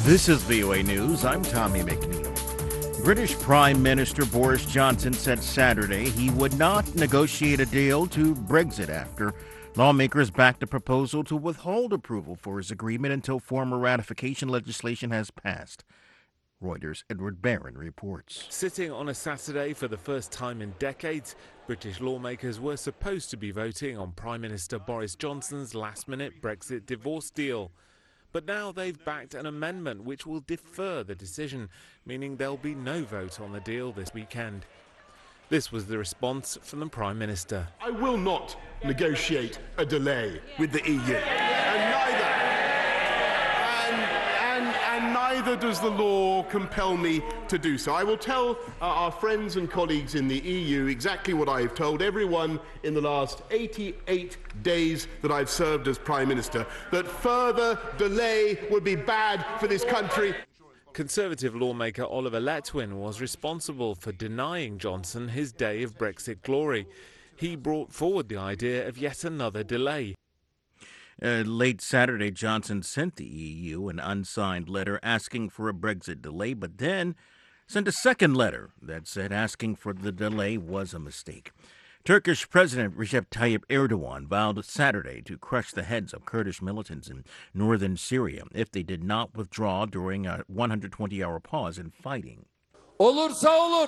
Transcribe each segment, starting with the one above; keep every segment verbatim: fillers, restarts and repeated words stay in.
This is V O A News. I'm Tommy McNeil. British Prime Minister Boris Johnson said Saturday he would not negotiate a deal to Brexit after lawmakers backed a proposal to withhold approval for his agreement until formal ratification legislation has passed. Reuters' Edward Barron reports. Sitting on a Saturday for the first time in decades, British lawmakers were supposed to be voting on Prime Minister Boris Johnson's last-minute Brexit divorce deal. But now they've backed an amendment which will defer the decision, meaning there'll be no vote on the deal this weekend. This was the response from the Prime Minister. I will not negotiate a delay with the E U, and neither, and, and, and neither does the law compel me to do so. I will tell uh, our friends and colleagues in the E U exactly what I have told everyone in the last eighty-eight days that I've served as Prime Minister, that further delay would be bad for this country. Conservative lawmaker Oliver Letwin was responsible for denying Johnson his day of Brexit glory. He brought forward the idea of yet another delay. Uh, late Saturday, Johnson sent the E U an unsigned letter asking for a Brexit delay, but then sent a second letter that said asking for the delay was a mistake. Turkish President Recep Tayyip Erdogan vowed Saturday to crush the heads of Kurdish militants in northern Syria if they did not withdraw during a one hundred twenty hour pause in fighting. Olursa olur.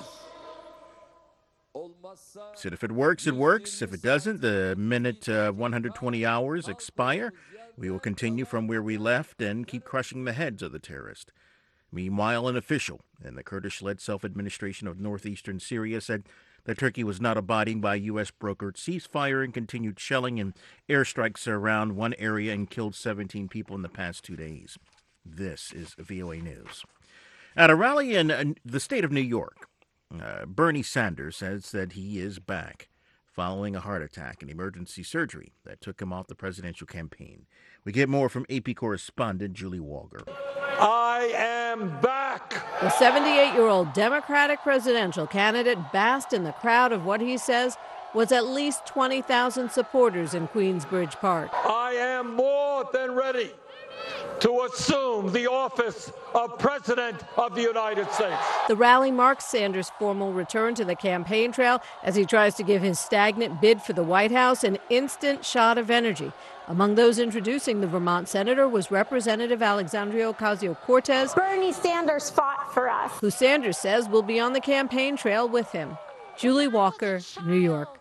Said if it works, it works. If it doesn't, the minute uh, one hundred twenty hours expire, we will continue from where we left and keep crushing the heads of the terrorists. Meanwhile, an official in the Kurdish-led self-administration of northeastern Syria said that Turkey was not abiding by U S-brokered ceasefire and continued shelling and airstrikes around one area and killed seventeen people in the past two days. This is V O A News. At a rally in uh, the state of New York, uh, Bernie Sanders says that he is back following a heart attack and emergency surgery that took him off the presidential campaign. We get more from A P correspondent Julie Walker. I am back. The seventy-eight-year-old Democratic presidential candidate basked in the crowd of what he says was at least twenty thousand supporters in Queensbridge Park. I am more than ready to assume the office of President of the United States. The rally marks Sanders' formal return to the campaign trail as he tries to give his stagnant bid for the White House an instant shot of energy. Among those introducing the Vermont senator was Representative Alexandria Ocasio-Cortez. Bernie Sanders fought for us. Who Sanders says will be on the campaign trail with him. Julie Walker, New York.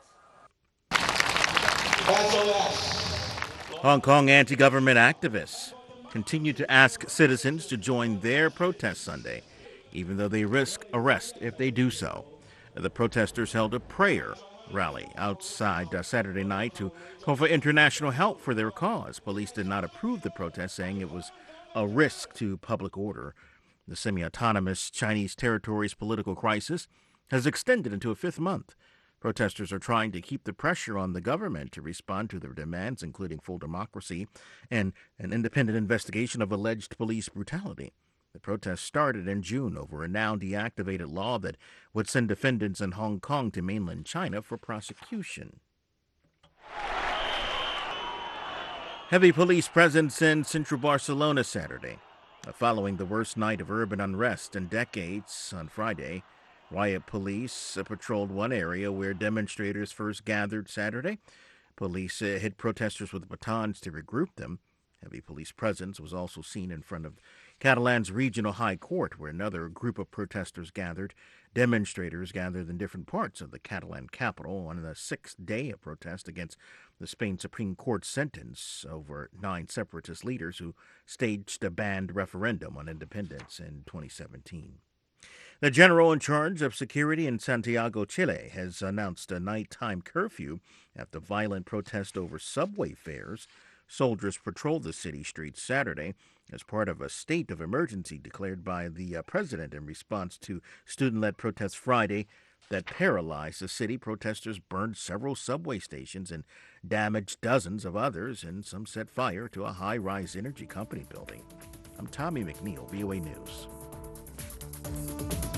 Hong Kong anti-government activists continue to ask citizens to join their protest Sunday, even though they risk arrest if they do so. The protesters held a prayer rally outside uh, Saturday night to call for international help for their cause. Police did not approve the protest, saying it was a risk to public order. The semi-autonomous Chinese territory's political crisis has extended into a fifth month. Protesters are trying to keep the pressure on the government to respond to their demands, including full democracy and an independent investigation of alleged police brutality. The protest started in June over a now deactivated law that would send defendants in Hong Kong to mainland China for prosecution. Heavy police presence in central Barcelona Saturday. Following the worst night of urban unrest in decades on Friday, riot police patrolled one area where demonstrators first gathered Saturday. Police uh, hit protesters with batons to regroup them. Heavy police presence was also seen in front of Catalan's regional high court, where another group of protesters gathered. Demonstrators gathered in different parts of the Catalan capital on the sixth day of protest against the Spain Supreme Court sentence over nine separatist leaders who staged a banned referendum on independence in twenty seventeen. The general in charge of security in Santiago, Chile, has announced a nighttime curfew after violent protest over subway fares. Soldiers patrolled the city streets Saturday as part of a state of emergency declared by the uh, president in response to student-led protests Friday that paralyzed the city. Protesters burned several subway stations and damaged dozens of others, and some set fire to a high-rise energy company building. I'm Tommy McNeil, V O A News.